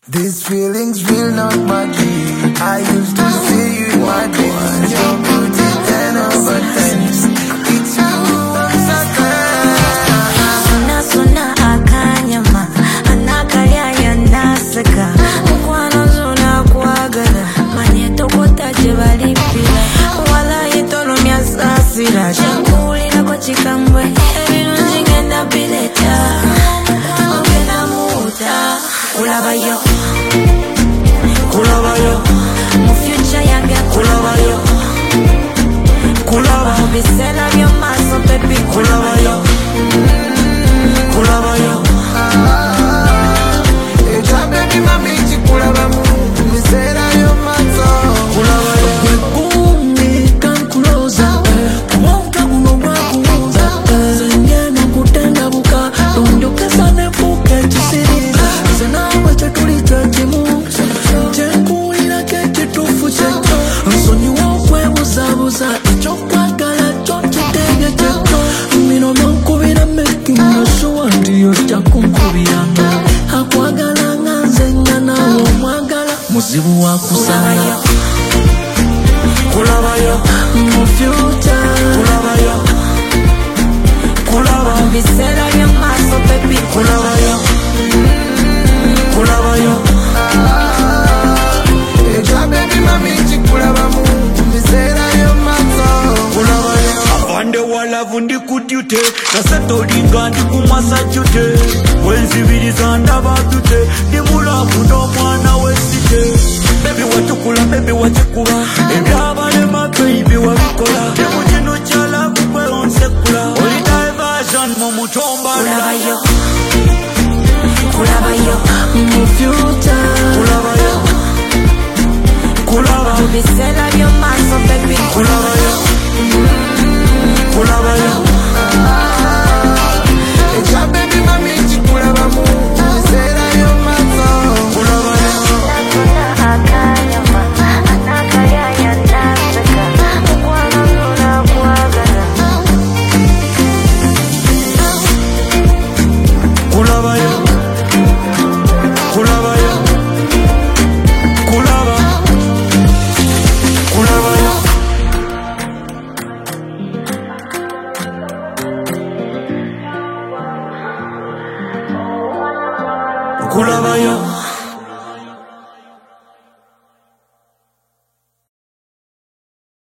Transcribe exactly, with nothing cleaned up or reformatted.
These feelings real, not my dream. I used to see you in my dreams. Your beauty ten over ten. It's you, I'm certain. Suna suna akanyama, anakalia yanaseka. Mkwano zuna kuagala, manyeto kotaje balipira. Wala yitolo myasasira, shakulira kwa chikambwe. Ebinu njingenda bileta, ogena muta. Kulabayo, kulabayo, mu future yange kulabayo, kulabayo, bisela byo maso baby kulabayo, kulabayo, Eja baby mami chikulabamu, bisela byo maso kulabayo. Kumi come closer, mwaka kuno mwakuuza. Zengena kutenda buka, dondoka sana buka chisiriza. Zanawa chatuli chachimu, chenkuira kete tufu cheto. Nsoni wakwe buzabuza, chokwagala chochitege cheto. Mino mankubira making no sure ndiyo chakunkubiranga. Hakwagala nganzenga nawo mwagala, muzibu wakusala. Kulabayo, Mu future, kulabayo, kulabayo, bisela byo maso baby kulabayo, kulabayo. Eja baby mami chikulabamu, bisela byo maso kulabayo. Avande wala vundi kudyute Nasatolinga ndi kumasajute Wenzibiriza ndabadute Ndi mulavu n'omwana w'essite Baby watukula, baby wachekula Ebyabalema baby wabikola Temu kino kyala kukwe onsekula Oli diversion mu mutombala kulabayo, kulabayo, mu future, Kulabayo, kulabayo, bisela byo maso baby kulabayo, kulabayo. Eja baby mami chikulabamu, bisela byo maso kulabayo. Kulabayo, kulabayo, kulaba, kulabayo. Kulabayo.